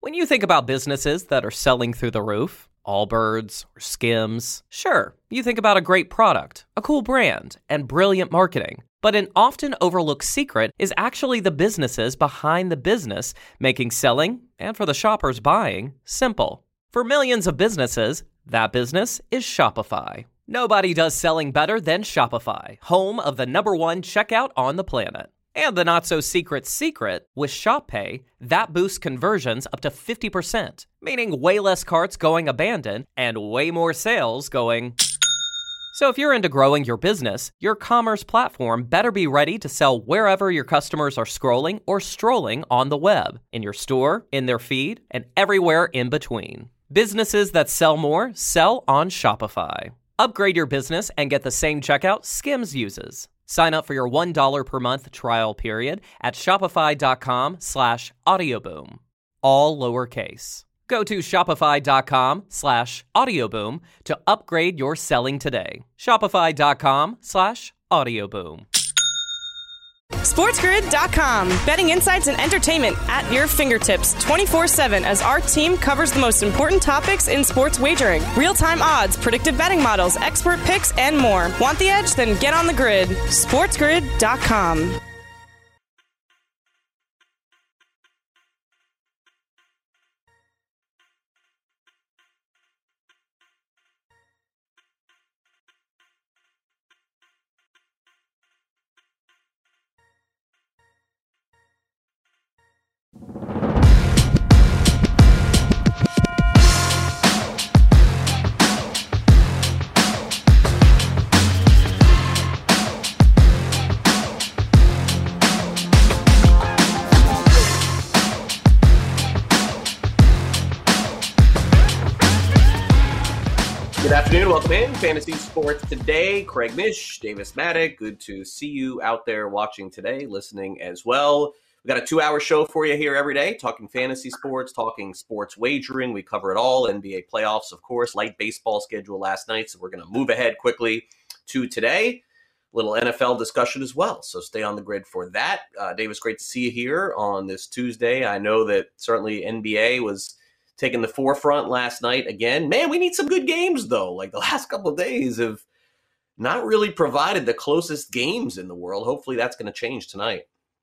When you think about businesses that are selling through the roof, Allbirds or Skims, sure, you think about a great product, a cool brand, and brilliant marketing. But an often overlooked secret is actually the businesses behind the business, making selling, and for the shoppers buying, simple. For millions of businesses, that business is Shopify. Nobody does selling better than Shopify, home of the #1 checkout on the planet. And the not-so-secret secret, with Shop Pay, that boosts conversions up to 50%, meaning way less carts going abandoned and way more sales going. So if you're into growing your business, your commerce platform better be ready to sell wherever your customers are scrolling or strolling on the web, in your store, in their feed, and everywhere in between. Businesses that sell more sell on Shopify. Upgrade your business and get the same checkout Skims uses. Sign up for your $1 per month trial period at shopify.com/audioboom. All lowercase. Go to shopify.com/audioboom to upgrade your selling today. Shopify.com/audioboom. SportsGrid.com. Betting insights and entertainment at your fingertips 24/7 as our team covers the most important topics in sports wagering. Real-time odds, predictive betting models, expert picks, and more. Want the edge? Then get on the grid. SportsGrid.com. Good afternoon. Welcome in. Fantasy Sports Today. Craig Mish, Davis Maddock. Good to see you out there watching today, listening as well. We've got a 2-hour show for you here every day, talking fantasy sports, talking sports wagering. We cover it all. NBA playoffs, of course, light baseball schedule last night. So we're going to move ahead quickly to today. Little NFL discussion as well. So stay on the grid for that. Davis, great to see you here on this Tuesday. I know that certainly NBA was taking the forefront last night again. Man, we need some good games, though. Like the last couple of days have not really provided the closest games in the world. Hopefully that's going to change tonight.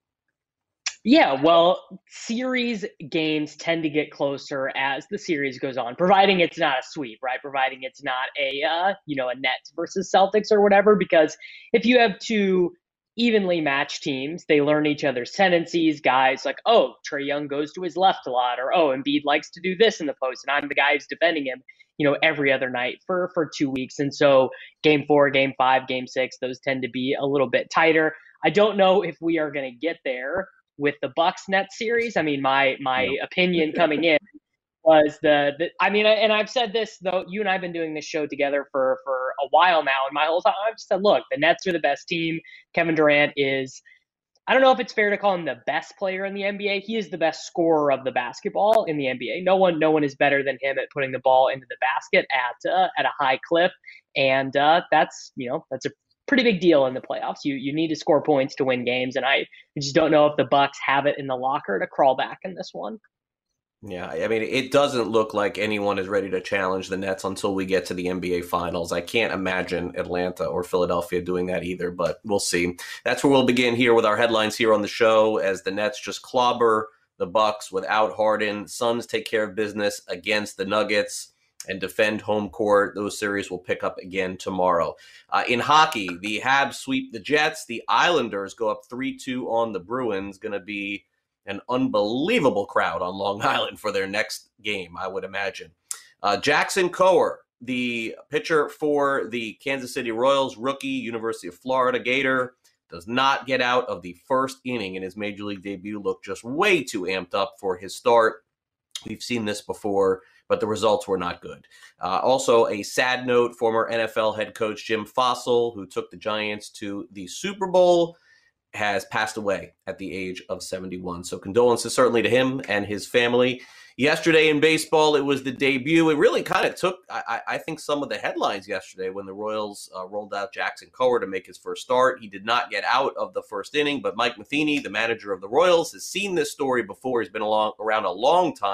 Yeah, well, series games tend to get closer as the series goes on, providing it's not a sweep, right? Providing it's not a Nets versus Celtics or whatever, because if you have two evenly matched teams, they learn each other's tendencies. Guys like, oh, Trae Young goes to his left a lot, or oh, Embiid likes to do this in the post, and I'm the guy who's defending him, every other night for 2 weeks. And so game 4, game 5, game 6, those tend to be a little bit tighter. I don't know if we are going to get there with the Bucks Nets series. I mean, my opinion coming in was and I've said this, though, you and I have been doing this show together for a while now, and my whole time I've just said, look, the Nets are the best team. Kevin Durant is, I don't know if it's fair to call him the best player in the NBA. He is the best scorer of the basketball in the NBA. No one is better than him at putting the ball into the basket at a high clip, and that's a pretty big deal in the playoffs. You need to score points to win games, and I just don't know if the Bucks have it in the locker to crawl back in this one. Yeah, I mean, it doesn't look like anyone is ready to challenge the Nets until we get to the NBA Finals. I can't imagine Atlanta or Philadelphia doing that either, but we'll see. That's where we'll begin here with our headlines here on the show, as the Nets just clobber the Bucks without Harden. Suns take care of business against the Nuggets and defend home court. Those series will pick up again tomorrow. In hockey, the Habs sweep the Jets. The Islanders go up 3-2 on the Bruins. Going to be an unbelievable crowd on Long Island for their next game, I would imagine. Jackson Kowar, the pitcher for the Kansas City Royals, rookie, University of Florida Gator, does not get out of the first inning in his Major League debut. Looked just way too amped up for his start. We've seen this before, but the results were not good. Also, a sad note, former NFL head coach Jim Fossil, who took the Giants to the Super Bowl, has passed away at the age of 71. So condolences certainly to him and his family. Yesterday in baseball, it was the debut. It really kind of took, I think, some of the headlines yesterday when the Royals rolled out Jackson Kowar to make his first start. He did not get out of the first inning, but Mike Matheny, the manager of the Royals, has seen this story before. He's been around a long time,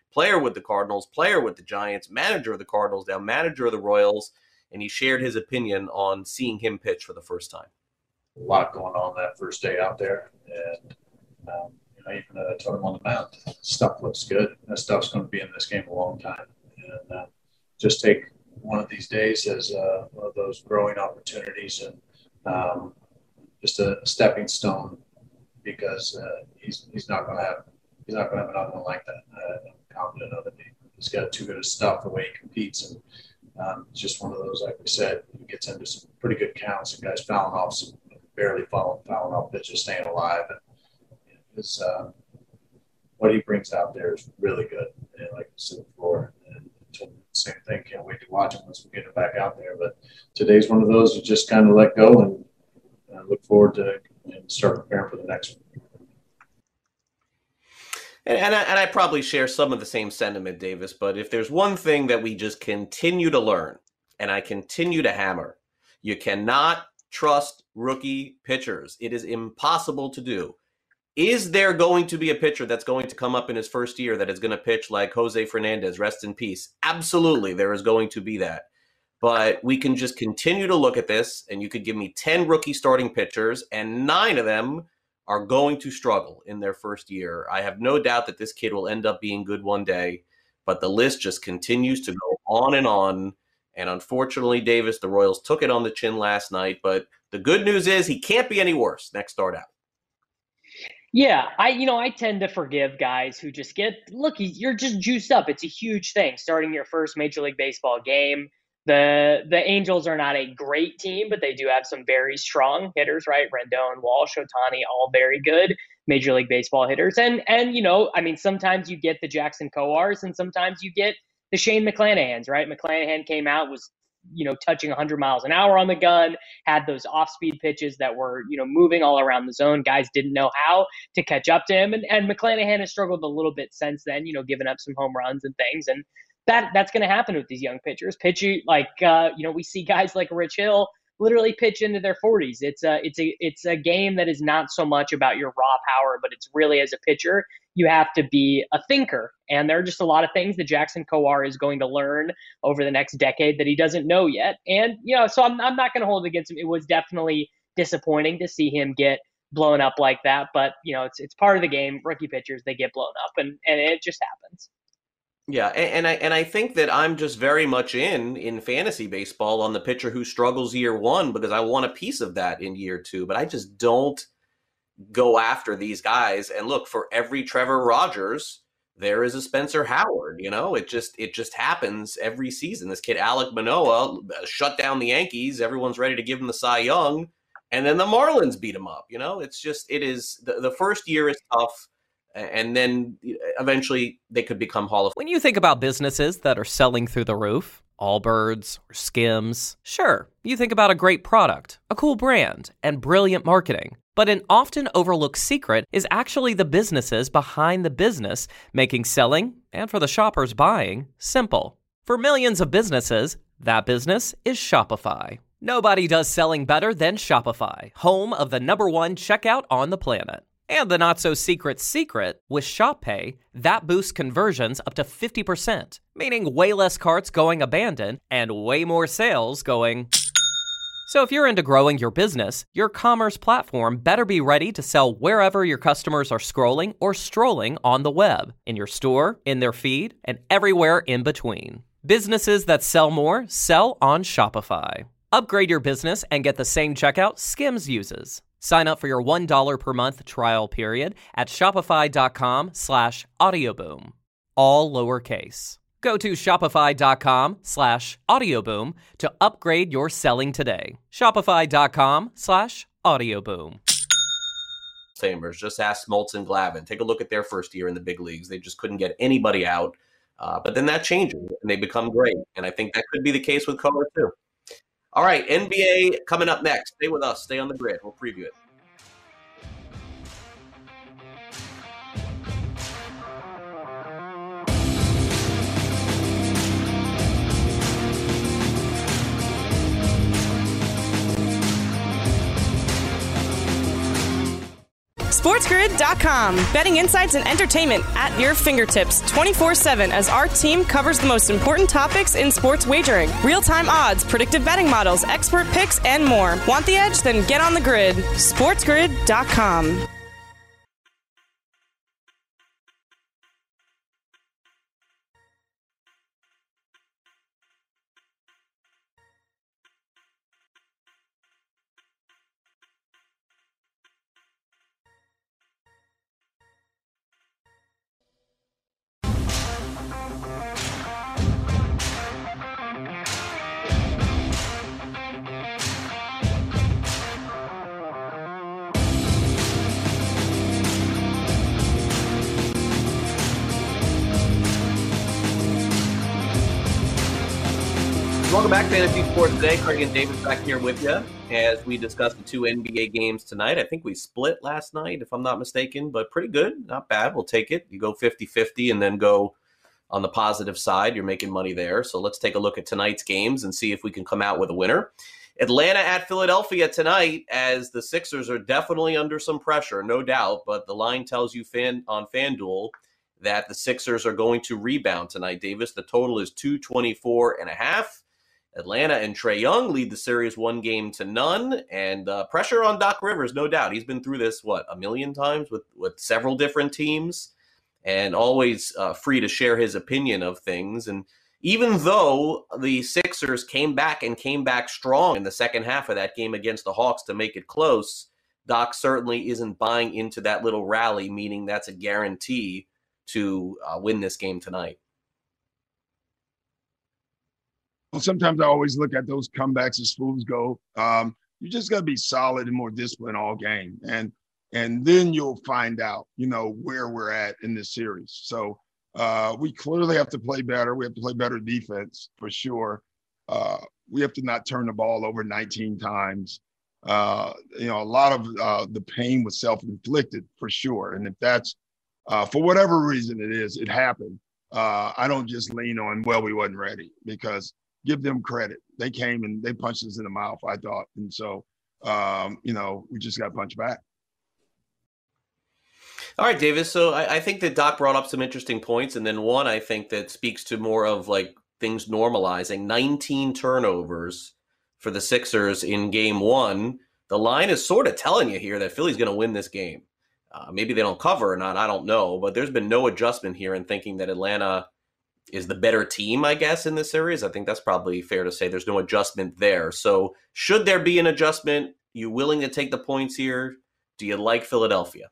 player with the Cardinals, player with the Giants, manager of the Cardinals, now manager of the Royals, and he shared his opinion on seeing him pitch for the first time. A lot going on that first day out there, and even I told him on the mound, stuff looks good. That stuff's going to be in this game a long time, and just take one of these days as one of those growing opportunities and just a stepping stone, because he's not going to have another one like that. I'm confident of it. He's got too good of stuff the way he competes, and it's just one of those, like we said, he gets into some pretty good counts and guys fouling off some barely fouling off pitches, staying alive. And it's, what he brings out there is really good. And like I said before, and same thing. Can't wait to watch him once we get him back out there. But today's one of those you just kind of let go and look forward to and start preparing for the next one. And I probably share some of the same sentiment, Davis, but if there's one thing that we just continue to learn, and I continue to hammer, you cannot trust rookie pitchers. It is impossible to do. Is there going to be a pitcher that's going to come up in his first year that is going to pitch like Jose Fernandez, rest in peace? Absolutely, there is going to be that. But we can just continue to look at this, and you could give me 10 rookie starting pitchers, and 9 of them are going to struggle in their first year. I have no doubt that this kid will end up being good one day, but the list just continues to go on and on. And unfortunately, Davis, the Royals took it on the chin last night, but the good news is he can't be any worse next start out. Yeah, I tend to forgive guys who just you're just juiced up. It's a huge thing starting your first Major League Baseball game. The Angels are not a great team, but they do have some very strong hitters, right? Rendon, Walsh, Ohtani, all very good Major League Baseball hitters. And sometimes you get the Jackson Kowars and sometimes you get the Shane McClanahans, right? McClanahan came out, was, touching 100 miles an hour on the gun, had those off-speed pitches that were, moving all around the zone. Guys didn't know how to catch up to him. And McClanahan has struggled a little bit since then, giving up some home runs and things. And that's going to happen with these young pitchers. We see guys like Rich Hill literally pitch into their 40s. It's a game that is not so much about your raw power, but it's really, as a pitcher, you have to be a thinker. And there are just a lot of things that Jackson Kowar is going to learn over the next decade that he doesn't know yet. And, so I'm not going to hold it against him. It was definitely disappointing to see him get blown up like that. But, it's part of the game. Rookie pitchers, they get blown up, and it just happens. Yeah, and I think that I'm just very much in fantasy baseball on the pitcher who struggles year one, because I want a piece of that in year two. But I just don't go after these guys. And look, for every Trevor Rogers, there is a Spencer Howard. It just happens every season. This kid Alek Manoah shut down the Yankees. Everyone's ready to give him the Cy Young, and then the Marlins beat him up. It is the first year is tough. And then eventually they could become Hall of Fame. When you think about businesses that are selling through the roof, Allbirds or Skims, sure, you think about a great product, a cool brand, and brilliant marketing. But an often overlooked secret is actually the businesses behind the business, making selling, and for the shoppers buying, simple. For millions of businesses, that business is Shopify. Nobody does selling better than Shopify, home of the #1 checkout on the planet. And the not-so-secret secret, with Shop Pay, that boosts conversions up to 50%, meaning way less carts going abandoned and way more sales going. So if you're into growing your business, your commerce platform better be ready to sell wherever your customers are scrolling or strolling on the web, in your store, in their feed, and everywhere in between. Businesses that sell more sell on Shopify. Upgrade your business and get the same checkout Skims uses. Sign up for your $1 per month trial period at shopify.com/audioboom. All lowercase. Go to shopify.com/audioboom to upgrade your selling today. Shopify.com/audioboom. Famers, just ask Smoltz and Glavine. Take a look at their first year in the big leagues. They just couldn't get anybody out. But then that changes and they become great. And I think that could be the case with Kowar too. All right, NBA coming up next. Stay with us. Stay on the grid. We'll preview it. SportsGrid.com. Betting insights and entertainment at your fingertips 24/7 as our team covers the most important topics in sports wagering. Real-time odds, predictive betting models, expert picks, and more. Want the edge? Then get on the grid. SportsGrid.com. Welcome back to Fantasy Sports Today. Craig and David back here with you as we discuss the two NBA games tonight. I think we split last night, if I'm not mistaken, but pretty good. Not bad. We'll take it. You go 50-50 and then go on the positive side. You're making money there. So let's take a look at tonight's games and see if we can come out with a winner. Atlanta at Philadelphia tonight, as the Sixers are definitely under some pressure, no doubt, but the line tells you on FanDuel that the Sixers are going to rebound tonight, Davis. The total is 224.5. Atlanta and Trae Young lead the series 1-0, and pressure on Doc Rivers, no doubt. He's been through this, a million times with several different teams, and always free to share his opinion of things. And even though the Sixers came back strong in the second half of that game against the Hawks to make it close, Doc certainly isn't buying into that little rally, meaning that's a guarantee to win this game tonight. Well, sometimes I always look at those comebacks as fools go. You just got to be solid and more disciplined all game. And then you'll find out, where we're at in this series. So we clearly have to play better. We have to play better defense for sure. We have to not turn the ball over 19 times. A lot of the pain was self-inflicted for sure. And if that's, for whatever reason it happened, I don't just lean on, we wasn't ready, because give them credit. They came and they punched us in the mouth, I thought. And so, we just got punched back. All right, Davis. So I think that Doc brought up some interesting points. And then one, I think that speaks to more of things normalizing. 19 turnovers for the Sixers in game one. The line is sort of telling you here that Philly's going to win this game. Maybe they don't cover or not, I don't know. But there's been no adjustment here in thinking that Atlanta is the better team, I guess, in this series. I think that's probably fair to say. There's no adjustment there. So should there be an adjustment? You willing to take the points here? Do you like Philadelphia?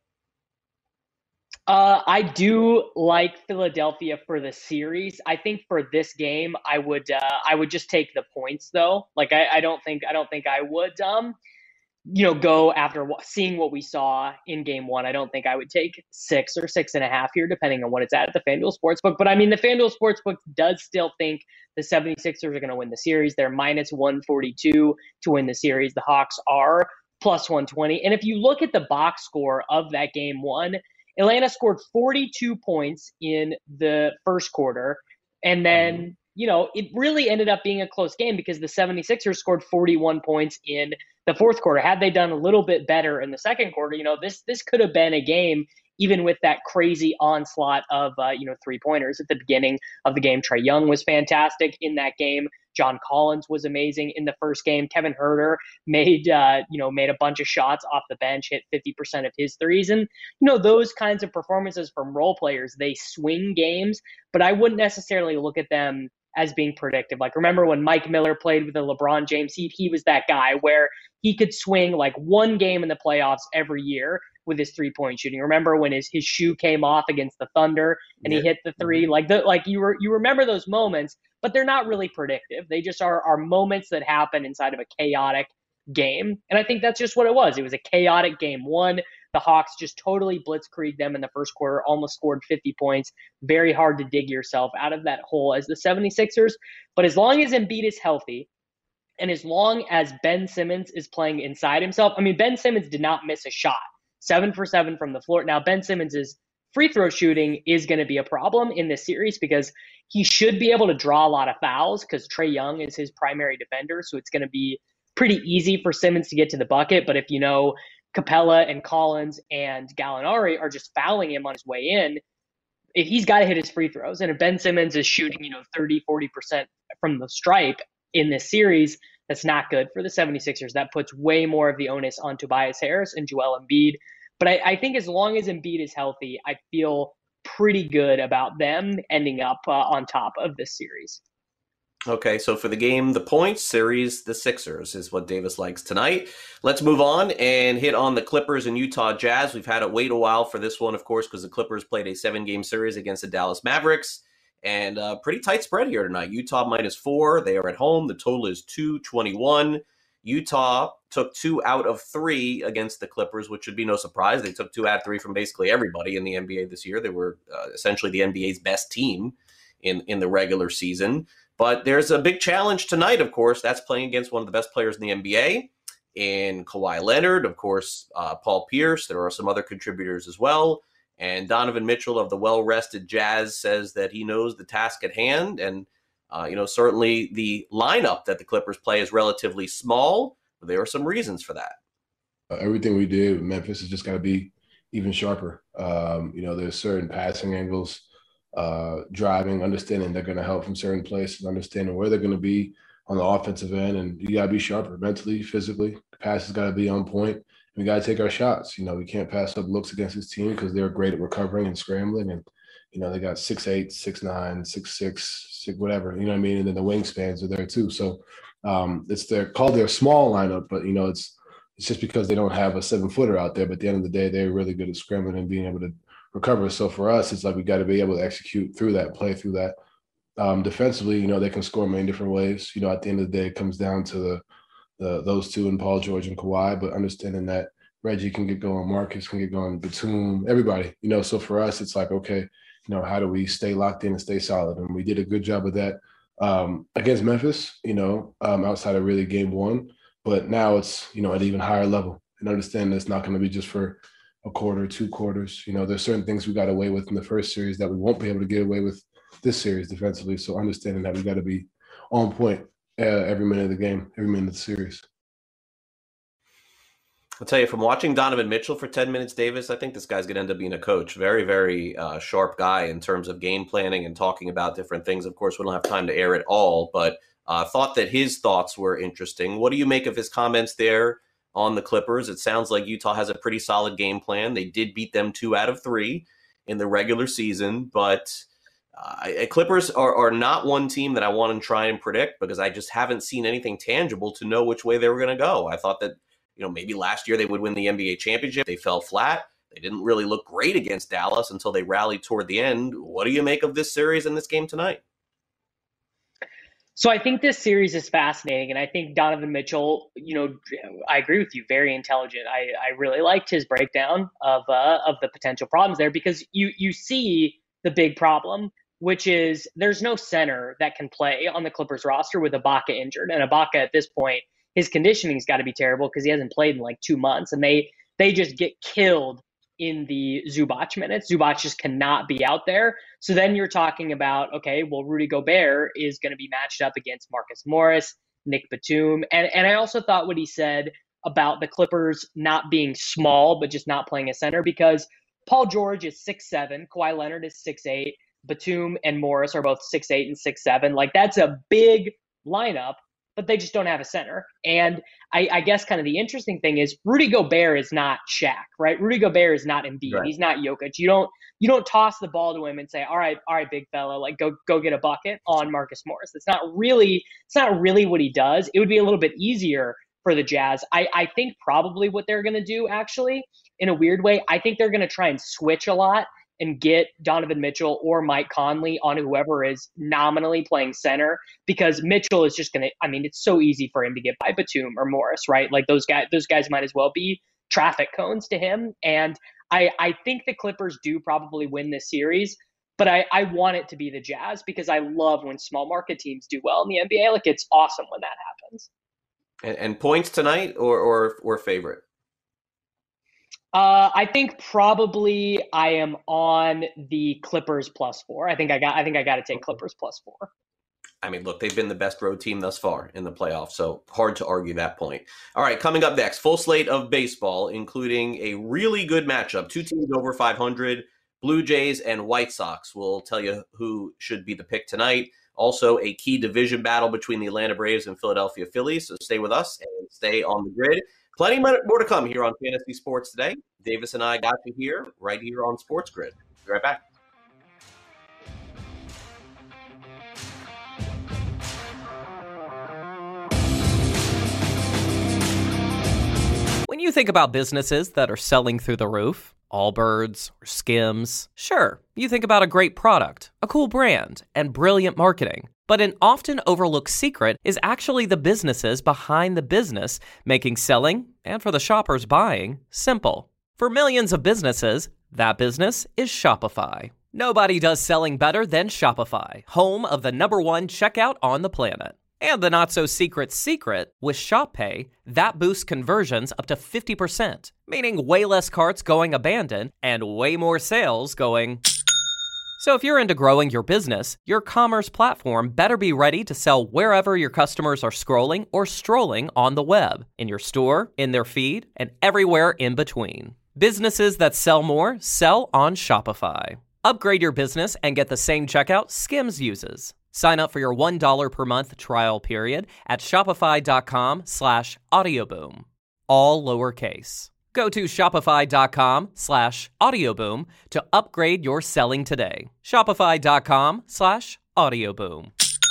I do like Philadelphia for the series. I think for this game, I would just take the points though. I don't think I would go after seeing what we saw in game one. I don't think I would take 6 or 6.5 here, depending on what it's at the FanDuel Sportsbook. But I mean, the FanDuel Sportsbook does still think the 76ers are going to win the series. They're minus 142 to win the series. The Hawks are plus 120. And if you look at the box score of that game one, Atlanta scored 42 points in the first quarter. And then, it really ended up being a close game because the 76ers scored 41 points in the fourth quarter. Had they done a little bit better in the second quarter, this could have been a game, even with that crazy onslaught of, 3-pointers at the beginning of the game. Trae Young was fantastic in that game. John Collins was amazing in the first game. Kevin Huerter made a bunch of shots off the bench, hit 50% of his threes. And, those kinds of performances from role players, they swing games, but I wouldn't necessarily look at them as being predictive. Remember when Mike Miller played with the LeBron James Heat? He was that guy where he could swing one game in the playoffs every year with his 3-point shooting. Remember when his shoe came off against the Thunder and he hit the three? You remember those moments, but they're not really predictive. They just are moments that happen inside of a chaotic game. And I think that's just what it was. It was a chaotic game one. The Hawks just totally blitzkrieged them in the first quarter, almost scored 50 points. Very hard to dig yourself out of that hole as the 76ers. But as long as Embiid is healthy, and as long as Ben Simmons is playing inside himself, Ben Simmons did not miss a shot. 7 for 7 from the floor. Now, Ben Simmons' free throw shooting is going to be a problem in this series because he should be able to draw a lot of fouls because Trae Young is his primary defender. So it's going to be pretty easy for Simmons to get to the bucket. But if Capella and Collins and Gallinari are just fouling him on his way in, if he's got to hit his free throws, and if Ben Simmons is shooting, 30, 40% from the stripe in this series, that's not good for the 76ers. That puts way more of the onus on Tobias Harris and Joel Embiid. But I think as long as Embiid is healthy, I feel pretty good about them ending up on top of this series. Okay, so for the game, the points series, the Sixers is what Davis likes tonight. Let's move on and hit on the Clippers and Utah Jazz. We've had to wait a while for this one, of course, because the Clippers played a 7-game series against the Dallas Mavericks. And pretty tight spread here tonight. Utah -4. They are at home. The total is 221. Utah took 2 out of 3 against the Clippers, which should be no surprise. They took 2 out of 3 from basically everybody in the NBA this year. They were essentially the NBA's best team in the regular season. But there's a big challenge tonight, of course. That's playing against one of the best players in the NBA, in Kawhi Leonard, of course, Paul Pierce. There are some other contributors as well. And Donovan Mitchell of the well-rested Jazz says that he knows the task at hand. And, certainly the lineup that the Clippers play is relatively small. But there are some reasons for that. Everything we did with Memphis has just got to be even sharper. There's certain passing angles, driving, understanding they're going to help from certain places, understanding where they're going to be on the offensive end. And you got to be sharper mentally, physically. The pass has got to be on point. We got to take our shots. We can't pass up looks against this team because they're great at recovering and scrambling. And, they got 6'8", 6'9", 6'6", whatever, you know what I mean? And then the wingspans are there too. So it's called their small lineup, but, it's just because they don't have a 7-footer out there. But at the end of the day, they're really good at scrambling and being able to recover. So for us, it's like we got to be able to execute through that, play through that. Defensively, they can score many different ways. At the end of the day, it comes down to those two and Paul George and Kawhi, but understanding that Reggie can get going, Marcus can get going, Batum, everybody, so for us, it's like, okay, how do we stay locked in and stay solid? And we did a good job of that against Memphis, outside of really game one, but now it's, at an even higher level, and understand that it's not going to be just for a quarter, 2 quarters. There's certain things we got away with in the first series that we won't be able to get away with this series defensively. So understanding that we got to be on point every minute of the game, every minute of the series. I'll tell you, from watching Donovan Mitchell for 10 minutes, Davis, I think this guy's going to end up being a coach. Very, very sharp guy in terms of game planning and talking about different things. Of course, we don't have time to air it all, but thought that his thoughts were interesting. What do you make of his comments there on the Clippers? It sounds like Utah has a pretty solid game plan. They did beat them 2 out of 3 in the regular season, but Clippers are not one team that I want to try and predict because I just haven't seen anything tangible to know which way they were going to go. I thought that, maybe last year they would win the NBA championship. They fell flat. They didn't really look great against Dallas until they rallied toward the end. What do you make of this series and this game tonight? So I think this series is fascinating, and I think Donovan Mitchell, I agree with you, very intelligent. I really liked his breakdown of the potential problems there because you see the big problem, which is there's no center that can play on the Clippers roster with Ibaka injured, and Ibaka at this point, his conditioning's got to be terrible because he hasn't played in like 2 months, and they just get killed in the Zubac minutes. Zubac just cannot be out there. So then you're talking about, okay, well, Rudy Gobert is going to be matched up against Marcus Morris, Nick Batum. And I also thought what he said about the Clippers not being small, but just not playing a center, because Paul George is 6'7", Kawhi Leonard is 6'8", Batum and Morris are both 6'8" and 6'7". Like, that's a big lineup, but they just don't have a center. And I guess kind of the interesting thing is Rudy Gobert is not Shaq, right? Rudy Gobert is not Embiid. Right. He's not Jokic. You don't toss the ball to him and say, all right, big fella, like go get a bucket on Marcus Morris. It's not really what he does. It would be a little bit easier for the Jazz. I think probably what they're going to do, actually, in a weird way, I think they're going to try and switch a lot and get Donovan Mitchell or Mike Conley on whoever is nominally playing center, because Mitchell is just going to, it's so easy for him to get by Batum or Morris, right? Like those guys might as well be traffic cones to him. And I think the Clippers do probably win this series, but I want it to be the Jazz because I love when small market teams do well in the NBA. Like, it's awesome when that happens. And points tonight or favorite? I think probably I am on the Clippers +4. I think I got to take Clippers +4. I mean, look, they've been the best road team thus far in the playoffs, so hard to argue that point. All right, coming up next, full slate of baseball, including a really good matchup. Two teams over 500, Blue Jays and White Sox. We'll tell you who should be the pick tonight. Also, a key division battle between the Atlanta Braves and Philadelphia Phillies, so stay with us and stay on the grid. Plenty more to come here on Fantasy Sports Today. Davis and I got you here, right here on Sports Grid. Be right back. When you think about businesses that are selling through the roof, Allbirds or Skims, sure, you think about a great product, a cool brand, and brilliant marketing. But an often overlooked secret is actually the businesses behind the business, making selling, and for the shoppers buying, simple. For millions of businesses, that business is Shopify. Nobody does selling better than Shopify, home of the #1 checkout on the planet. And the not-so-secret secret, with Shop Pay, that boosts conversions up to 50%, meaning way less carts going abandoned and way more sales going... So if you're into growing your business, your commerce platform better be ready to sell wherever your customers are scrolling or strolling on the web, in your store, in their feed, and everywhere in between. Businesses that sell more sell on Shopify. Upgrade your business and get the same checkout Skims uses. Sign up for your $1 per month trial period at shopify.com/audioboom. All lowercase. Go to shopify.com/audioboom to upgrade your selling today. Shopify.com/audioboom.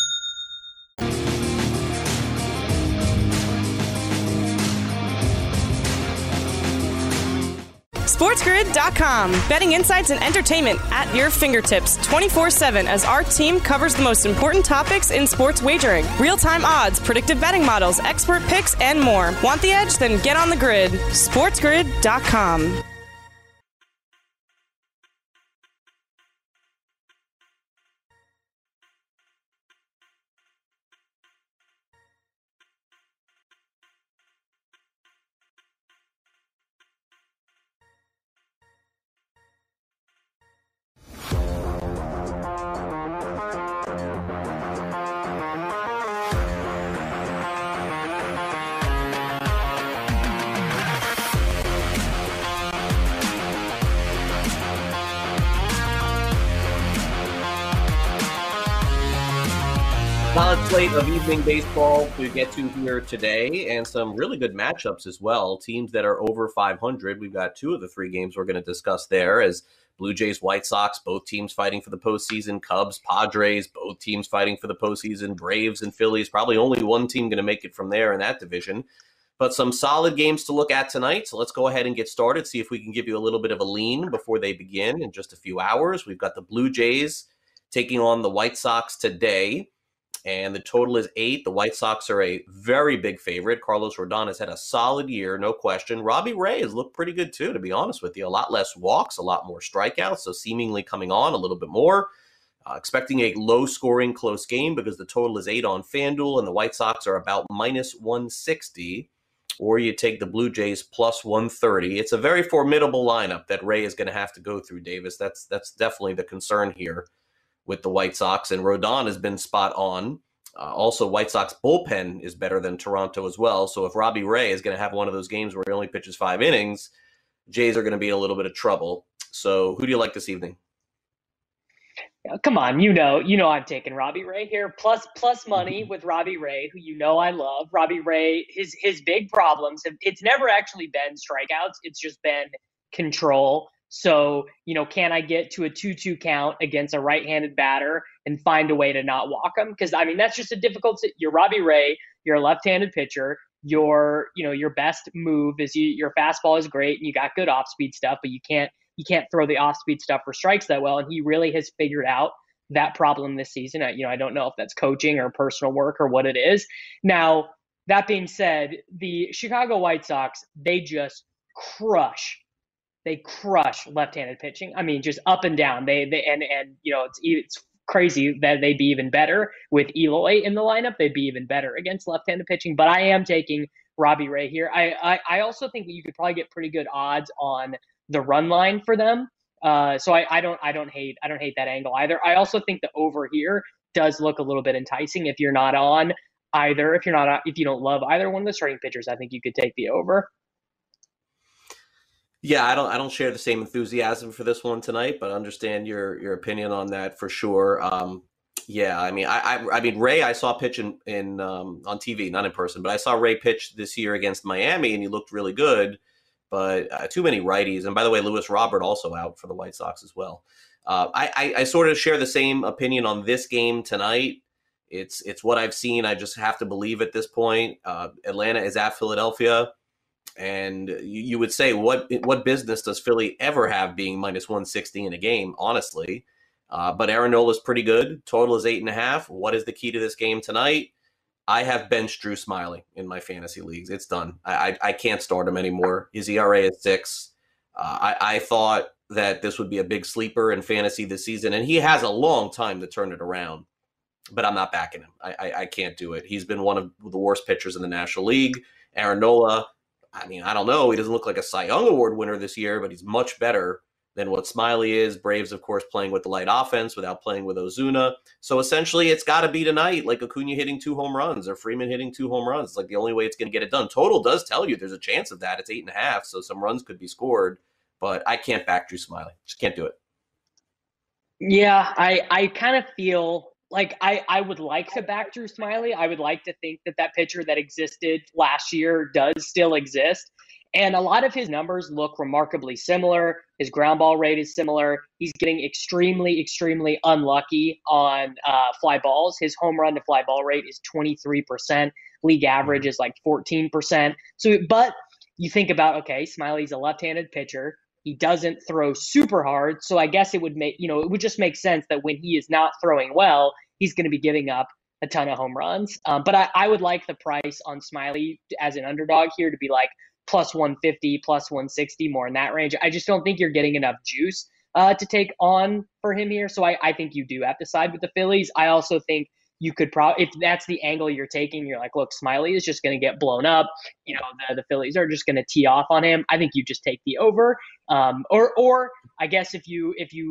SportsGrid.com. Betting insights and entertainment at your fingertips 24/7 as our team covers the most important topics in sports wagering. Real-time odds, predictive betting models, expert picks, and more. Want the edge? Then get on the grid. SportsGrid.com. Solid slate of evening baseball to get to here today, and some really good matchups as well. Teams that are over 500. We've got two of the three games we're going to discuss there, as Blue Jays, White Sox, both teams fighting for the postseason. Cubs, Padres, both teams fighting for the postseason. Braves and Phillies, probably only one team going to make it from there in that division. But some solid games to look at tonight. So let's go ahead and get started, see if we can give you a little bit of a lean before they begin in just a few hours. We've got the Blue Jays taking on the White Sox today, and the total is 8. The White Sox are a very big favorite. Carlos Rodon has had a solid year, no question. Robbie Ray has looked pretty good too, to be honest with you. A lot less walks, a lot more strikeouts, so seemingly coming on a little bit more. Expecting a low-scoring, close game because the total is 8 on FanDuel, and the White Sox are about minus 160. Or you take the Blue Jays plus 130. It's a very formidable lineup that Ray is going to have to go through, Davis. That's definitely the concern here with the White Sox, and Rodon has been spot on. Also, White Sox bullpen is better than Toronto as well. So if Robbie Ray is going to have one of those games where he only pitches 5 innings, Jays are going to be in a little bit of trouble. So who do you like this evening? Come on, I'm taking Robbie Ray here. Plus money with Robbie Ray, who I love. Robbie Ray, his big problems it's never actually been strikeouts. It's just been control. So, can I get to a 2-2 count against a right-handed batter and find a way to not walk him? Because, that's just a difficult – you're Robbie Ray, you're a left-handed pitcher. Your best move is your fastball is great and you got good off-speed stuff, but you can't throw the off-speed stuff for strikes that well. And he really has figured out that problem this season. I don't know if that's coaching or personal work or what it is. Now, that being said, the Chicago White Sox, they just crush left-handed pitching. Just up and down. It's crazy that they'd be even better with Eloy in the lineup. They'd be even better against left-handed pitching. But I am taking Robbie Ray here. I also think that you could probably get pretty good odds on the run line for them. So I don't hate that angle either. I also think the over here does look a little bit enticing. If you don't love either one of the starting pitchers, I think you could take the over. Yeah, I don't share the same enthusiasm for this one tonight, but I understand your opinion on that for sure. Yeah, I mean Ray, I saw pitch in on TV, not in person, but I saw Ray pitch this year against Miami, and he looked really good. But too many righties, and by the way, Lewis Robert also out for the White Sox as well. I sort of share the same opinion on this game tonight. It's what I've seen. I just have to believe at this point. Atlanta is at Philadelphia. And you would say, what business does Philly ever have being minus 160 in a game, honestly? But Aaron Nola's pretty good. Total is 8.5. What is the key to this game tonight? I have benched Drew Smyly in my fantasy leagues. It's done. I can't start him anymore. His ERA is 6. I thought that this would be a big sleeper in fantasy this season, and he has a long time to turn it around. But I'm not backing him. I can't do it. He's been one of the worst pitchers in the National League. Aaron Nola, I mean, I don't know. He doesn't look like a Cy Young Award winner this year, but he's much better than what Smyly is. Braves, of course, playing with the light offense without playing with Ozuna. So essentially, it's got to be tonight, like Acuna hitting 2 home runs or Freeman hitting 2 home runs. It's like the only way it's going to get it done. Total does tell you there's a chance of that. It's 8.5, so some runs could be scored. But I can't back Drew Smyly. Just can't do it. Yeah, I kind of feel like I would like to back Drew Smyly. I would like to think that pitcher that existed last year does still exist. And a lot of his numbers look remarkably similar. His ground ball rate is similar. He's getting extremely, extremely unlucky on fly balls. His home run to fly ball rate is 23%. League average is like 14%. But you think about, okay, Smyly's a left-handed pitcher. He doesn't throw super hard. So I guess it would just make sense that when he is not throwing well, he's going to be giving up a ton of home runs. But I would like the price on Smyly as an underdog here to be like plus 150, plus 160, more in that range. I just don't think you're getting enough juice to take on for him here. So I think you do have to side with the Phillies. I also think you could if that's the angle you're taking, you're like, look, Smyly is just going to get blown up. The Phillies are just going to tee off on him. I think you just take the over. Or I guess if you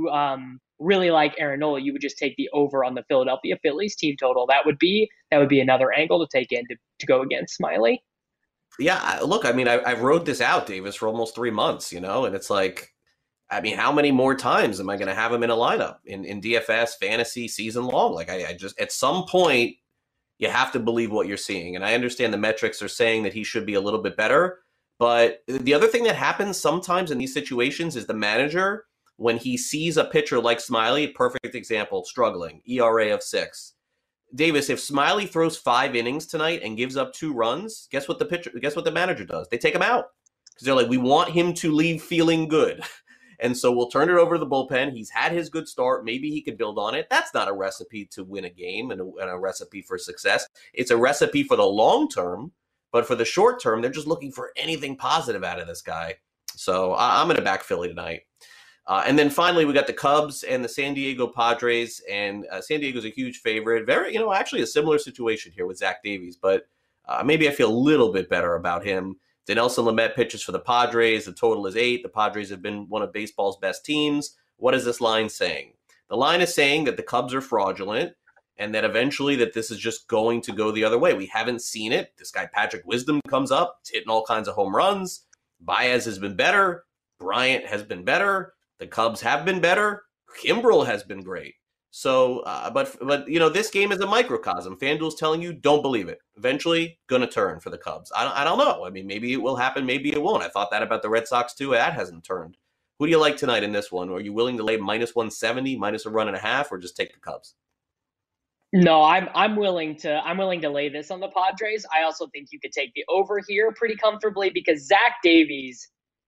really like Aaron Nola, you would just take the over on the Philadelphia Phillies team total. That would be another angle to take in to go against Smyly. Yeah, look, I mean, I've rode this out, Davis, for almost 3 months, and it's like, I mean, how many more times am I going to have him in a lineup in DFS, fantasy, season long? Like, I just, at some point, you have to believe what you're seeing. And I understand the metrics are saying that he should be a little bit better. But the other thing that happens sometimes in these situations is the manager, when he sees a pitcher like Smyly, perfect example, struggling, ERA of 6. Davis, if Smyly throws 5 innings tonight and gives up 2 runs, guess what the manager does? They take him out because they're like, we want him to leave feeling good. And so we'll turn it over to the bullpen. He's had his good start. Maybe he could build on it. That's not a recipe to win a game and a recipe for success. It's a recipe for the long term, but for the short term, they're just looking for anything positive out of this guy. So I'm going to back Philly tonight. And then finally, we got the Cubs and the San Diego Padres, and San Diego's a huge favorite. Very, actually a similar situation here with Zach Davies, but maybe I feel a little bit better about him. Dinelson Lamet pitches for the Padres. The total is 8. The Padres have been one of baseball's best teams. What is this line saying? The line is saying that the Cubs are fraudulent and that eventually that this is just going to go the other way. We haven't seen it. This guy, Patrick Wisdom, comes up. He's hitting all kinds of home runs. Baez has been better. Bryant has been better. The Cubs have been better. Kimbrel has been great. So, but this game is a microcosm. FanDuel's telling you, don't believe it. Eventually, gonna turn for the Cubs. I don't know. I mean, maybe it will happen. Maybe it won't. I thought that about the Red Sox too. That hasn't turned. Who do you like tonight in this one? Are you willing to lay minus 170, minus a run and a half, or just take the Cubs? No, I'm willing to lay this on the Padres. I also think you could take the over here pretty comfortably because Zach Davies.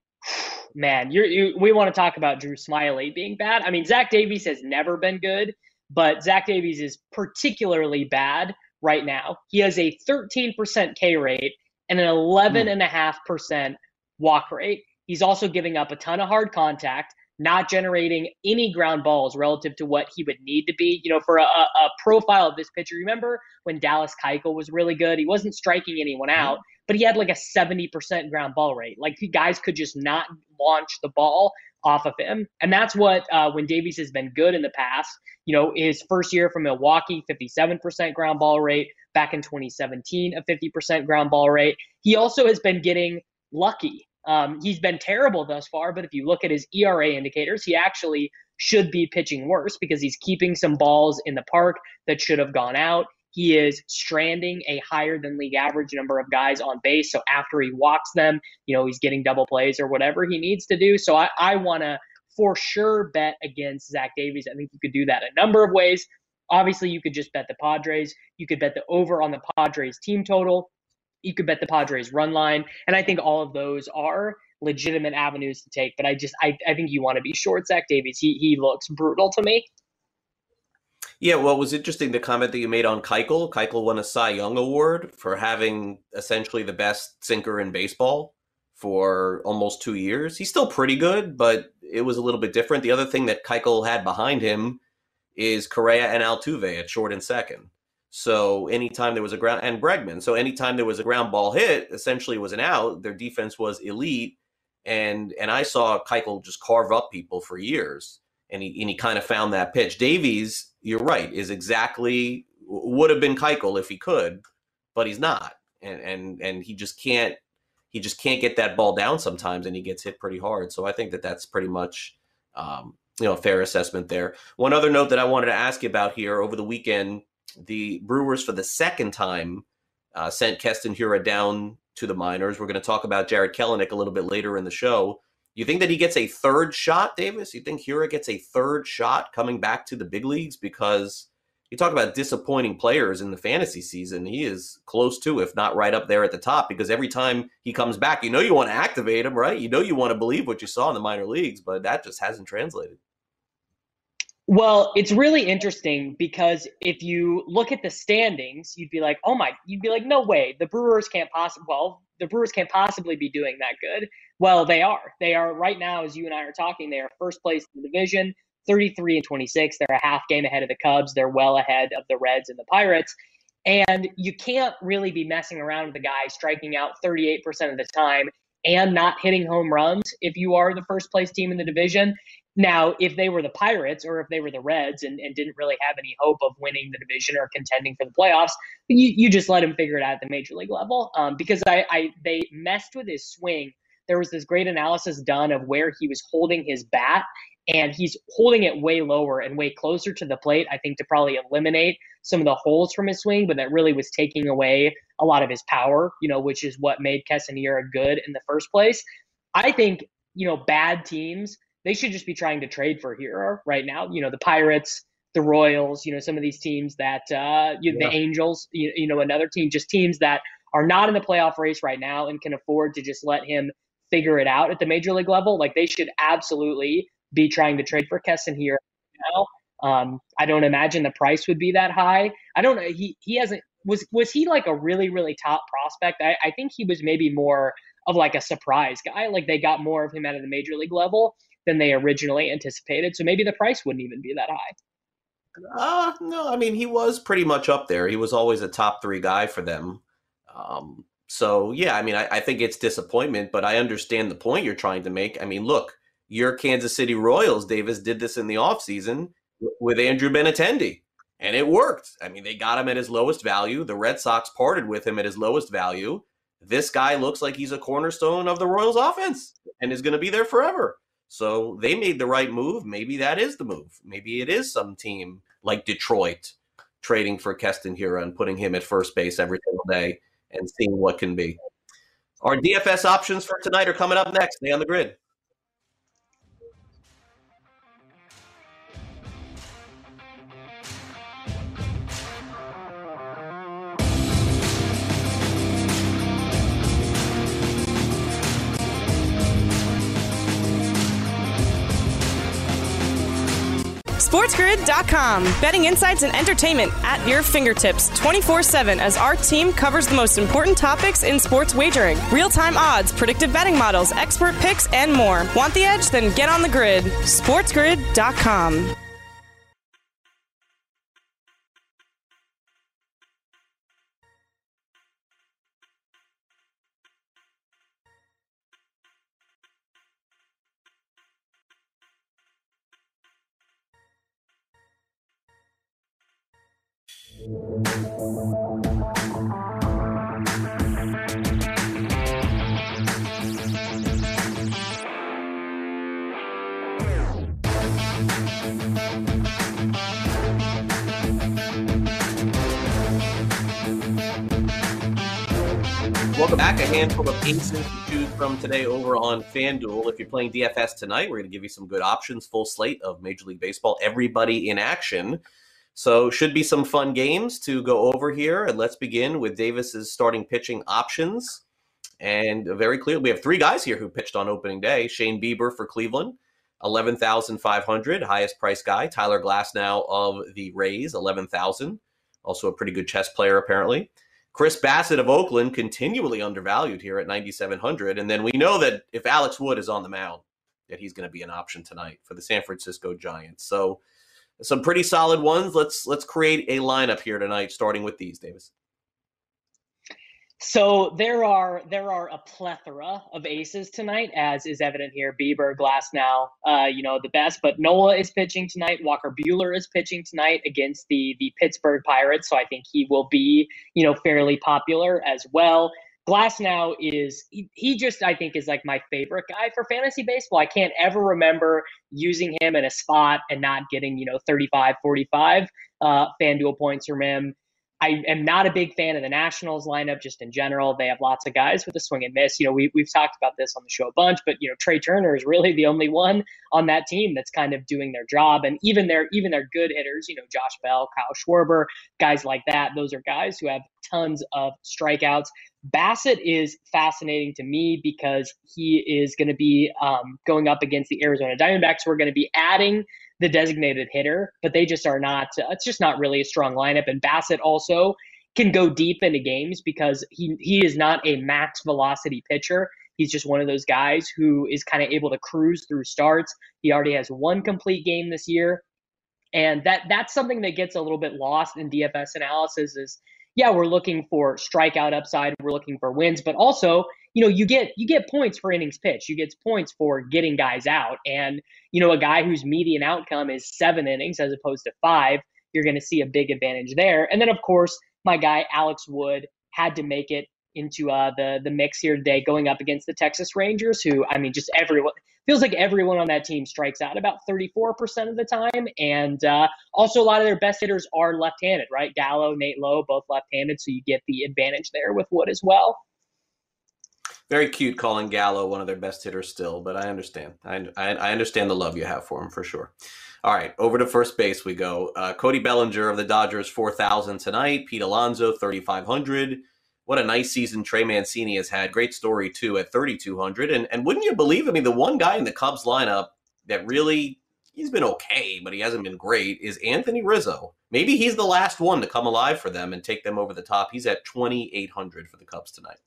Man, we want to talk about Drew Smyly being bad. I mean, Zach Davies has never been good, but Zach Davies is particularly bad right now. He has a 13% K rate and an 11.5% walk rate. He's also giving up a ton of hard contact. not generating any ground balls relative to what he would need to be. For a profile of this pitcher, remember when Dallas Keuchel was really good? He wasn't striking anyone out, but he had like a 70% ground ball rate. Like guys could just not launch the ball off of him. And that's what, when Davies has been good in the past, his first year from Milwaukee, 57% ground ball rate, back in 2017, a 50% ground ball rate. He also has been getting lucky. He's been terrible thus far, but if you look at his ERA indicators, he actually should be pitching worse because he's keeping some balls in the park that should have gone out. He is stranding a higher than league average number of guys on base. So after he walks them, he's getting double plays or whatever he needs to do. So I want to for sure bet against Zach Davies. I think you could do that a number of ways. Obviously, you could just bet the Padres. You could bet the over on the Padres team total. You could bet the Padres run line. And I think all of those are legitimate avenues to take. But I think you want to be short Zach Davies. He looks brutal to me. Yeah, well, it was interesting the comment that you made on Keuchel. Keuchel won a Cy Young Award for having essentially the best sinker in baseball for almost 2 years. He's still pretty good, but it was a little bit different. The other thing that Keuchel had behind him is Correa and Altuve at short and second. So anytime there was a ground, and Bregman, so anytime there was a ground ball hit, essentially it was an out. Their defense was elite, and I saw Keuchel just carve up people for years, and he kind of found that pitch. Davies, you're right, is exactly would have been Keuchel if he could, but he's not, and he just can't get that ball down sometimes, and he gets hit pretty hard. So I think that's pretty much a fair assessment there. One other note that I wanted to ask you about here: over the weekend, the Brewers, for the second time, sent Keston Hiura down to the minors. We're going to talk about Jared Kelenic a little bit later in the show. You think that he gets a third shot, Davis? You think Hiura gets a third shot coming back to the big leagues? Because you talk about disappointing players in the fantasy season. He is close to, if not right up there at the top, because every time he comes back, you want to activate him, right? You want to believe what you saw in the minor leagues, but that just hasn't translated. Well, it's really interesting because if you look at the standings, you'd be like, no way. The Brewers can't possibly be doing that good. Well, they are. They are right now, as you and I are talking, they are first place in the division, 33-26. They're a half game ahead of the Cubs. They're well ahead of the Reds and the Pirates. And you can't really be messing around with a guy striking out 38% of the time and not hitting home runs if you are the first place team in the division. Now, if they were the Pirates or if they were the Reds and didn't really have any hope of winning the division or contending for the playoffs, you just let him figure it out at the major league level. Because they messed with his swing. There was this great analysis done of where he was holding his bat, and he's holding it way lower and way closer to the plate, I think, to probably eliminate some of the holes from his swing, but that really was taking away a lot of his power, which is what made Keston Hiura good in the first place. I think, bad teams, they should just be trying to trade for Hiura right now. The Pirates, the Royals, some of these teams that, the Angels, another team, just teams that are not in the playoff race right now and can afford to just let him figure it out at the major league level. Like, they should absolutely be trying to trade for Keston Hiura now. I don't imagine the price would be that high. I don't know. He hasn't, was he like a really, really top prospect? I think he was maybe more of like a surprise guy. Like, they got more of him out of the major league level than they originally anticipated. So maybe the price wouldn't even be that high. No, I mean, he was pretty much up there. He was always a top 3 guy for them. So, yeah, I mean, I think it's disappointment, but I understand the point you're trying to make. I mean, look, your Kansas City Royals, Davis, did this in the offseason with Andrew Benintendi, and it worked. I mean, they got him at his lowest value. The Red Sox parted with him at his lowest value. This guy looks like he's a cornerstone of the Royals offense and is going to be there forever. So they made the right move. Maybe that is the move. Maybe it is some team like Detroit trading for Keston Hiura and putting him at first base every single day and seeing what can be. Our DFS options for tonight are coming up next. Stay on the grid. SportsGrid.com. Betting insights and entertainment at your fingertips 24/7 as our team covers the most important topics in sports wagering. Real-time odds, predictive betting models, expert picks, and more. Want the edge? Then get on the grid. SportsGrid.com. Welcome back. A handful of aces to choose from today over on FanDuel. If you're playing DFS tonight, we're going to give you some good options, full slate of Major League Baseball, everybody in action. So should be some fun games to go over here. And let's begin with Davis's starting pitching options. And very clear, we have three guys here who pitched on opening day. Shane Bieber for Cleveland, 11,500, highest price guy. Tyler Glasnow of the Rays, 11,000. Also a pretty good chess player, apparently. Chris Bassett of Oakland, continually undervalued here at 9,700. And then we know that if Alex Wood is on the mound, that he's going to be an option tonight for the San Francisco Giants. So some pretty solid ones. Let's create a lineup here tonight, starting with these, Davis. So there are a plethora of aces tonight, as is evident here. Bieber, Glasnow, the best. But Nola is pitching tonight. Walker Buehler is pitching tonight against the Pittsburgh Pirates. So I think he will be, fairly popular as well. Glasnow he just, I think, is like my favorite guy for fantasy baseball. I can't ever remember using him in a spot and not getting, 35, 45 FanDuel points from him. I am not a big fan of the Nationals lineup just in general. They have lots of guys with a swing and miss. We've talked about this on the show a bunch, but Trey Turner is really the only one on that team that's kind of doing their job. And even their good hitters, Josh Bell, Kyle Schwarber, guys like that. Those are guys who have tons of strikeouts. Bassett is fascinating to me because he is going to be going up against the Arizona Diamondbacks. We're going to be adding the designated hitter, but they just are not, it's just not really a strong lineup. And Bassett also can go deep into games because he is not a max velocity pitcher. He's just one of those guys who is kind of able to cruise through starts. He already has one complete game this year. And that's something that gets a little bit lost in DFS analysis is, yeah, we're looking for strikeout upside. We're looking for wins, but also, you get points for innings pitched. You get points for getting guys out. And, a guy whose median outcome is 7 innings as opposed to 5, you're going to see a big advantage there. And then, of course, my guy, Alex Wood, had to make it into the mix here today going up against the Texas Rangers, who, just everyone feels like everyone on that team strikes out about 34% of the time. And also a lot of their best hitters are left-handed, right? Gallo, Nate Lowe, both left-handed. So you get the advantage there with Wood as well. Very cute calling Gallo one of their best hitters still, but I understand. I understand the love you have for him for sure. All right, over to first base we go. Cody Bellinger of the Dodgers, 4,000 tonight. Pete Alonso, 3,500. What a nice season Trey Mancini has had. Great story, too, at 3,200. And wouldn't you believe, the one guy in the Cubs lineup that really, he's been okay, but he hasn't been great, is Anthony Rizzo. Maybe he's the last one to come alive for them and take them over the top. He's at 2,800 for the Cubs tonight.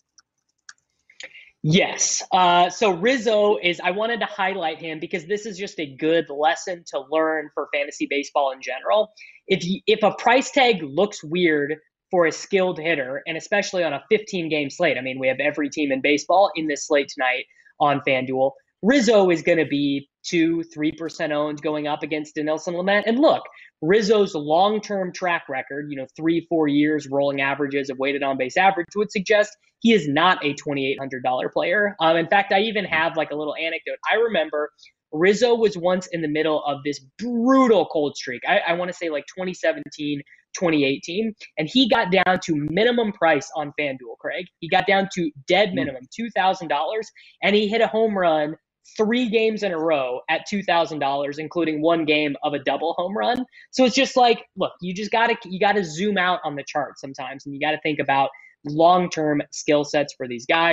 Yes. So Rizzo I wanted to highlight him because this is just a good lesson to learn for fantasy baseball in general. If a price tag looks weird for a skilled hitter, and especially on a 15-game slate, we have every team in baseball in this slate tonight on FanDuel, Rizzo is going to be 2-3% owned going up against Dinelson Lamet. And look, Rizzo's long-term track record, 3-4 years rolling averages of weighted on-base average would suggest he is not a $2,800 player. In fact, I even have like a little anecdote. I remember Rizzo was once in the middle of this brutal cold streak. I want to say like 2017, 2018, and he got down to minimum price on FanDuel, Craig. He got down to dead minimum, $2,000, and he hit a home run 3 games in a row at $2,000, including 1 game of a double home run. So it's just like, look, you gotta zoom out on the chart sometimes, and you gotta think about long-term skill sets for these guys.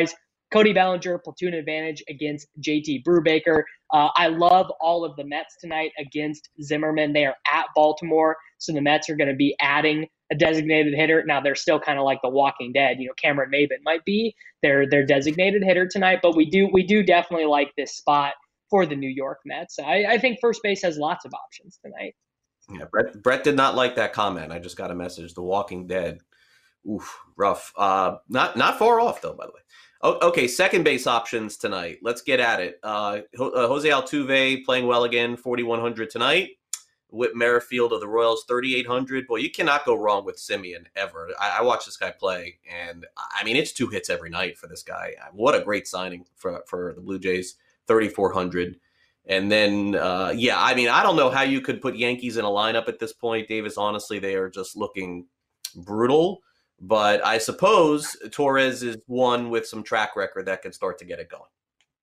Cody Bellinger, platoon advantage against JT Brubaker. I love all of the Mets tonight against Zimmerman. They are at Baltimore, so the Mets are going to be adding a designated hitter. Now, they're still kind of like the Walking Dead. Cameron Maybin might be their designated hitter tonight, but we do definitely like this spot for the New York Mets. I think first base has lots of options tonight. Yeah, Brett did not like that comment. I just got a message. The Walking Dead. Oof, rough. Not far off, though, by the way. Okay, second base options tonight. Let's get at it. Jose Altuve playing well again, 4,100 tonight. Whit Merrifield of the Royals, 3,800. Boy, you cannot go wrong with Semien ever. I watch this guy play, and I mean, it's 2 hits every night for this guy. What a great signing for the Blue Jays, 3,400. And then, I mean, I don't know how you could put Yankees in a lineup at this point, Davis. Honestly, they are just looking brutal. But I suppose Torres is one with some track record that can start to get it going.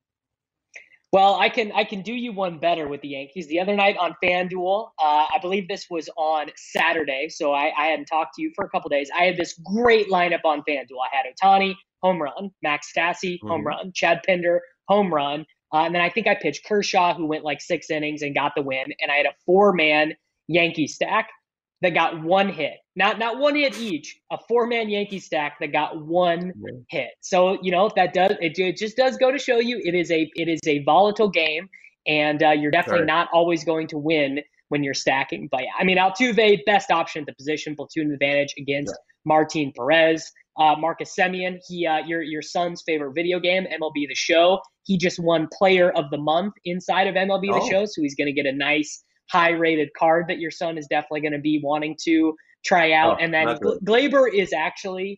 Well, I can do you one better with the Yankees. The other night on FanDuel, I believe this was on Saturday, so I hadn't talked to you for a couple days. I had this great lineup on FanDuel. I had Ohtani, home run, Max Stassi, home run, Chad Pinder, home run, and then I think I pitched Kershaw, who went like 6 innings and got the win, and I had a 4-man Yankee stack that got 1 hit. Not 1 hit each, a 4-man Yankee stack that got 1 hit. So, it just does go to show you it is a volatile game, and you're definitely not always going to win when you're stacking. But I mean, Altuve, best option at the position, platoon advantage against Martin Perez. Marcus Semien, your son's favorite video game, MLB The Show. He just won Player of the Month inside of MLB The Show, so he's going to get a nice high-rated card that your son is definitely going to be wanting to try out. And then Gleyber is actually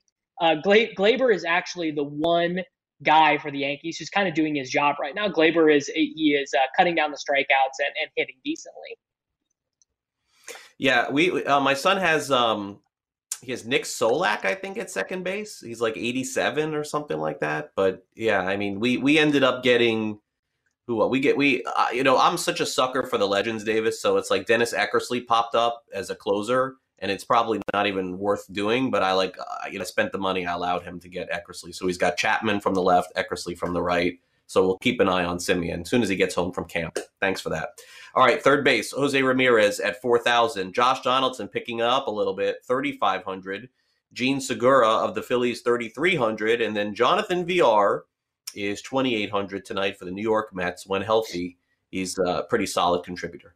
the one guy for the Yankees who's kind of doing his job right now. Gleyber is cutting down the strikeouts and hitting decently. Yeah, my son has he has Nick Solak, I think, at second base. He's like 87 or something like that. But yeah, I mean, we ended up getting I'm such a sucker for the legends, Davis. So it's like Dennis Eckersley popped up as a closer, and it's probably not even worth doing. But I spent the money. I allowed him to get Eckersley. So he's got Chapman from the left, Eckersley from the right. So we'll keep an eye on Semien as soon as he gets home from camp. Thanks for that. All right, third base, Jose Ramirez at 4,000. Josh Donaldson picking up a little bit, 3,500. Gene Segura of the Phillies, 3,300. And then Jonathan Villar is 2,800 tonight for the New York Mets. When healthy, he's a pretty solid contributor.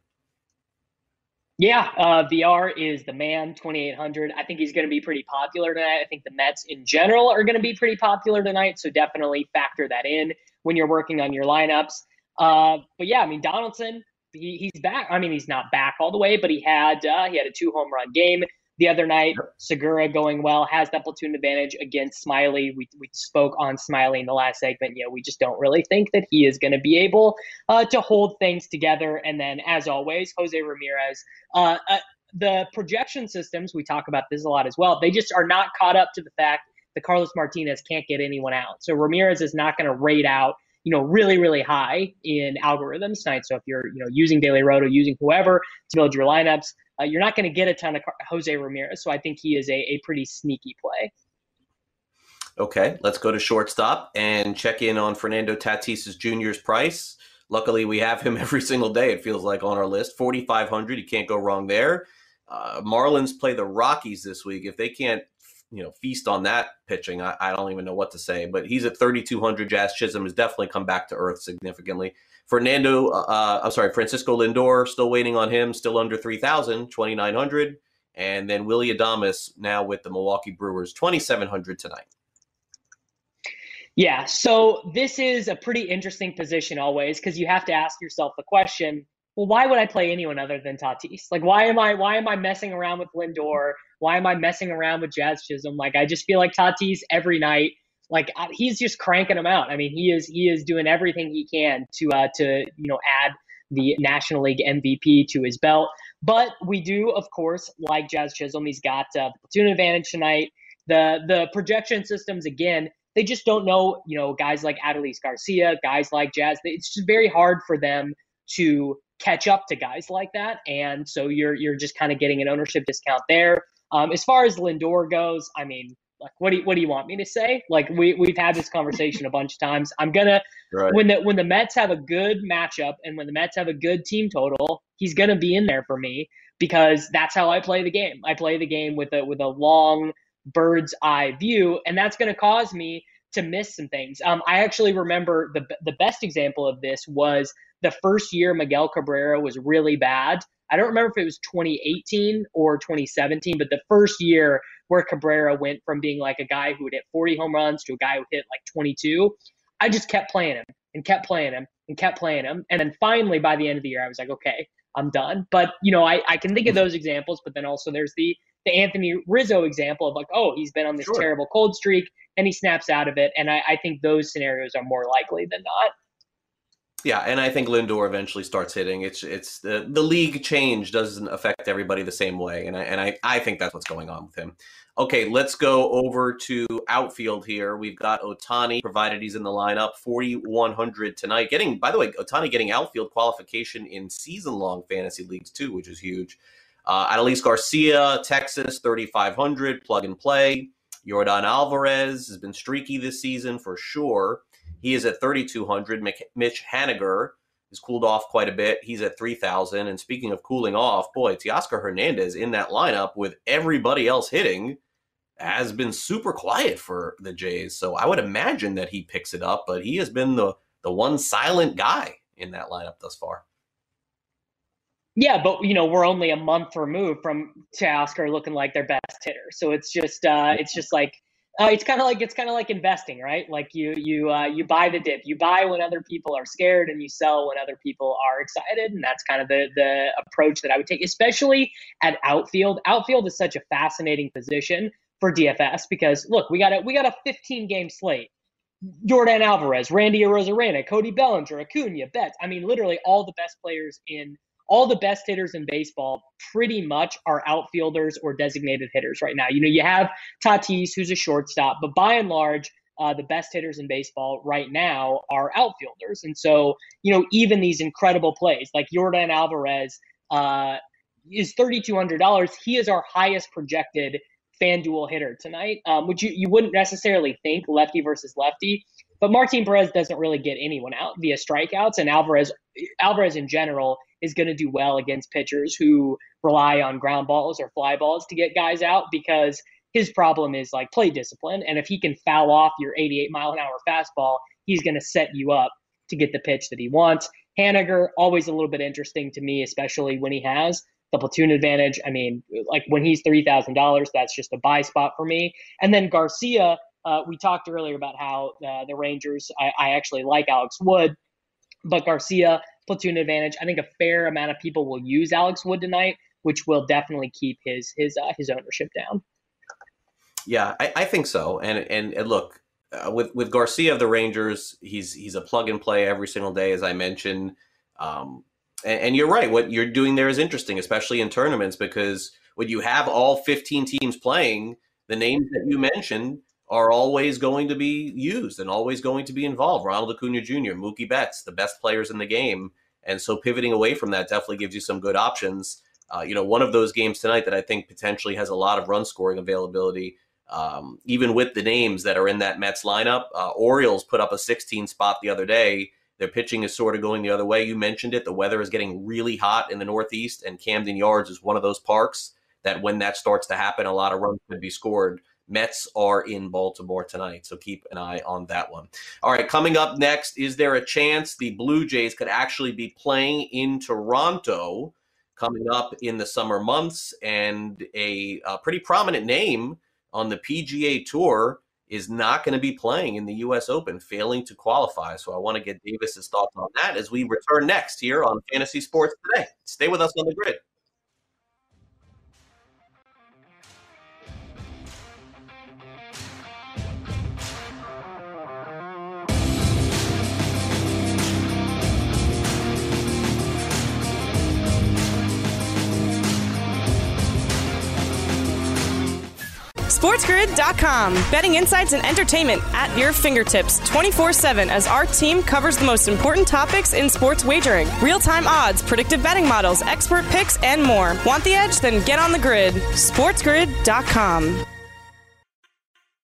Yeah, VR is the man, 2,800. I think he's going to be pretty popular tonight. I think the Mets in general are going to be pretty popular tonight, so definitely factor that in when you're working on your lineups. But yeah, I mean, Donaldson, he's back. I mean, he's not back all the way, but he had a 2-home run game the other night. Segura going well, has that platoon advantage against Smiley. We spoke on Smiley in the last segment. We just don't really think that he is going to be able to hold things together. And then, as always, Jose Ramirez. The projection systems, we talk about this a lot as well, they just are not caught up to the fact that Carlos Martinez can't get anyone out. So Ramirez is not going to rate out really, really high in algorithms tonight. So if you're, using Daily Roto, using whoever to build your lineups, you're not going to get a ton of Jose Ramirez. So I think he is a pretty sneaky play. Okay, let's go to shortstop and check in on Fernando Tatis Jr.'s price. Luckily, we have him every single day, it feels like, on our list. 4,500, you can't go wrong there. Marlins play the Rockies this week. If they can't feast on that pitching, I don't even know what to say. But he's at 3,200. Jazz Chisholm has definitely come back to earth significantly. Francisco Lindor, still waiting on him, still under 3,000, 2,900. And then Willy Adames now with the Milwaukee Brewers, 2,700 tonight. Yeah, so this is a pretty interesting position always, because you have to ask yourself the question, well, why would I play anyone other than Tatis? Like, why am I messing around with Lindor? Why am I messing around with Jazz Chisholm? Like, I just feel like Tatis every night, like, he's just cranking them out. I mean, he is doing everything he can to add the National League MVP to his belt. But we do, of course, like Jazz Chisholm. He's got the platoon advantage tonight. The projection systems, again, they just don't know, guys like Adolis Garcia, guys like Jazz. It's just very hard for them to catch up to guys like that. And so you're just kind of getting an ownership discount there. As far as Lindor goes, I mean, Like, what do you want me to say? Like, we've had this conversation a bunch of times. I'm gonna when the Mets have a good matchup and when the Mets have a good team total, he's gonna be in there for me because that's how I play the game. I play the game with a long bird's eye view, and that's gonna cause me to miss some things. I actually remember the best example of this was the first year Miguel Cabrera was really bad. I don't remember if it was 2018 or 2017, but the first year where Cabrera went from being like a guy who would hit 40 home runs to a guy who hit like 22, I just kept playing him and kept playing him and kept playing him. And then finally by the end of the year, I was like, okay, I'm done. But, I can think of those examples, but then also there's the Anthony Rizzo example of like, oh, he's been on this terrible cold streak and he snaps out of it. And I think those scenarios are more likely than not. Yeah, and I think Lindor eventually starts hitting. It's the league change doesn't affect everybody the same way, and I think that's what's going on with him. Okay, let's go over to outfield here. We've got Ohtani, provided he's in the lineup, 4,100 tonight. By the way, Ohtani getting outfield qualification in season-long fantasy leagues too, which is huge. Adolis Garcia, Texas, 3,500, plug and play. Yordan Alvarez has been streaky this season for sure. He is at 3,200. Mitch Haniger has cooled off quite a bit. He's at 3,000. And speaking of cooling off, boy, Teoscar Hernandez in that lineup with everybody else hitting has been super quiet for the Jays. So I would imagine that he picks it up, but he has been the one silent guy in that lineup thus far. Yeah, but we're only a month removed from Teoscar looking like their best hitter. So it's just like. It's kind of like investing, right? Like you buy the dip. You buy when other people are scared and you sell when other people are excited. And that's kind of the approach that I would take, especially at outfield. Outfield is such a fascinating position for DFS because look, we got a 15 game slate. Yordan Alvarez, Randy Arozarena, Cody Bellinger, Acuna, Betts. I mean, literally all the best hitters in baseball pretty much are outfielders or designated hitters right now. You have Tatis, who's a shortstop, but by and large, the best hitters in baseball right now are outfielders. And so, even these incredible plays like Yordan Alvarez is $3,200. He is our highest projected FanDuel hitter tonight, which you wouldn't necessarily think lefty versus lefty. But Martin Perez doesn't really get anyone out via strikeouts, and Alvarez in general is going to do well against pitchers who rely on ground balls or fly balls to get guys out because his problem is like play discipline. And if he can foul off your 88-mile-an-hour fastball, he's going to set you up to get the pitch that he wants. Haniger, always a little bit interesting to me, especially when he has the platoon advantage. I mean, like when he's $3,000, that's just a buy spot for me. And then Garcia, we talked earlier about how the Rangers, I actually like Alex Wood, but Garcia, platoon advantage. I think a fair amount of people will use Alex Wood tonight, which will definitely keep his ownership down. Yeah, I think so. And look, with Garcia of the Rangers, he's a plug and play every single day, as I mentioned. And you're right. What you're doing there is interesting, especially in tournaments, because when you have all 15 teams playing, the names that you mentioned are always going to be used and always going to be involved. Ronald Acuna Jr., Mookie Betts, the best players in the game. And so pivoting away from that definitely gives you some good options. One of those games tonight that I think potentially has a lot of run scoring availability, even with the names that are in that Mets lineup. Orioles put up a 16 spot the other day. Their pitching is sort of going the other way. You mentioned it. The weather is getting really hot in the Northeast, and Camden Yards is one of those parks that when that starts to happen, a lot of runs could be scored. Mets are in Baltimore tonight, so keep an eye on that one. All right, coming up next, is there a chance the Blue Jays could actually be playing in Toronto coming up in the summer months? And a pretty prominent name on the PGA Tour is not going to be playing in the U.S. Open, failing to qualify. So I want to get Davis's thoughts on that as we return next here on Fantasy Sports Today. Stay with us on the grid. SportsGrid.com. Betting insights and entertainment at your fingertips 24/7 as our team covers the most important topics in sports wagering. Real-time odds, predictive betting models, expert picks, and more. Want the edge? Then get on the grid. SportsGrid.com.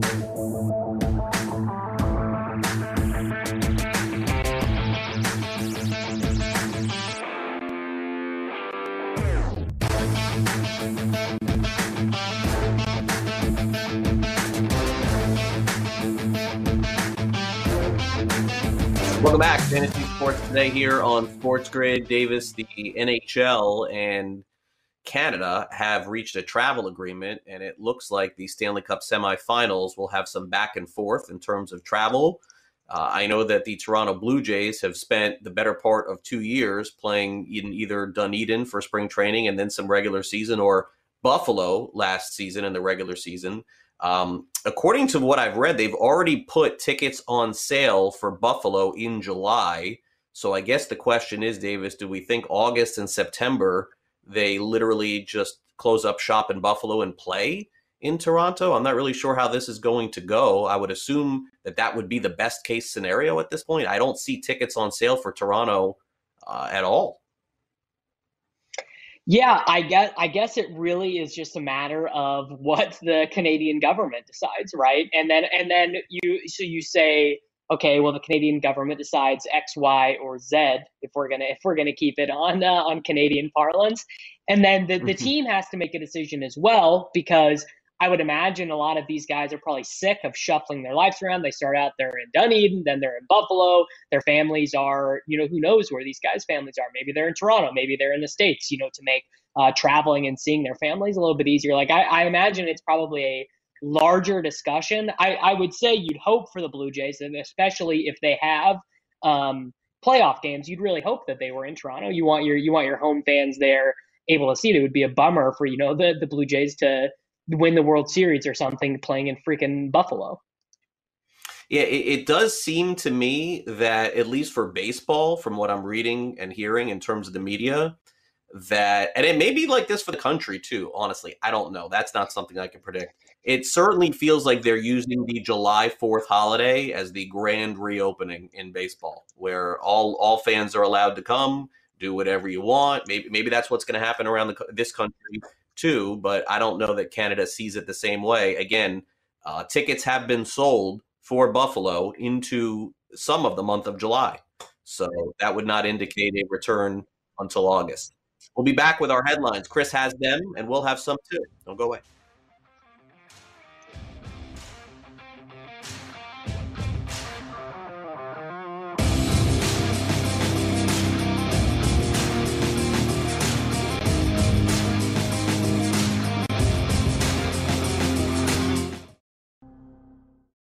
Welcome back, Fantasy Sports Today here on Sports Grid. Davis, the NHL and Canada have reached a travel agreement, and it looks like the Stanley Cup semifinals will have some back and forth in terms of travel. I know that the Toronto Blue Jays have spent the better part of 2 years playing in either Dunedin for spring training and then some regular season, or Buffalo last season in the regular season. According to what I've read, they've already put tickets on sale for Buffalo in July. So I guess the question is, Davis, do we think August and September they literally just close up shop in Buffalo and play in Toronto? I'm not really sure how this is going to go. I would assume that that would be the best case scenario at this point. I don't see tickets on sale for Toronto at all. Yeah, I guess it really is just a matter of what the Canadian government decides, right? And then you say, okay, well, the Canadian government decides X, Y, or Z if we're gonna keep it on Canadian parlance, and then the team has to make a decision as well, because I would imagine a lot of these guys are probably sick of shuffling their lives around. They start out there in Dunedin, then they're in Buffalo. Their families are, who knows where these guys' families are. Maybe they're in Toronto. Maybe they're in the States, to make traveling and seeing their families a little bit easier. Like, I imagine it's probably a larger discussion. I would say you'd hope for the Blue Jays, and especially if they have playoff games, you'd really hope that they were in Toronto. You want your home fans there able to see it. It would be a bummer for, the Blue Jays to win the World Series or something playing in freaking Buffalo. Yeah, it does seem to me that, at least for baseball, from what I'm reading and hearing in terms of the media, that, and it may be like this for the country too, honestly, I don't know. That's not something I can predict. It certainly feels like they're using the July 4th holiday as the grand reopening in baseball, where all fans are allowed to come, do whatever you want. Maybe that's what's going to happen around this country too, but I don't know that Canada sees it the same way. Again, tickets have been sold for Buffalo into some of the month of July, so that would not indicate a return until August. We'll be back with our headlines. Chris has them, and we'll have some too. Don't go away.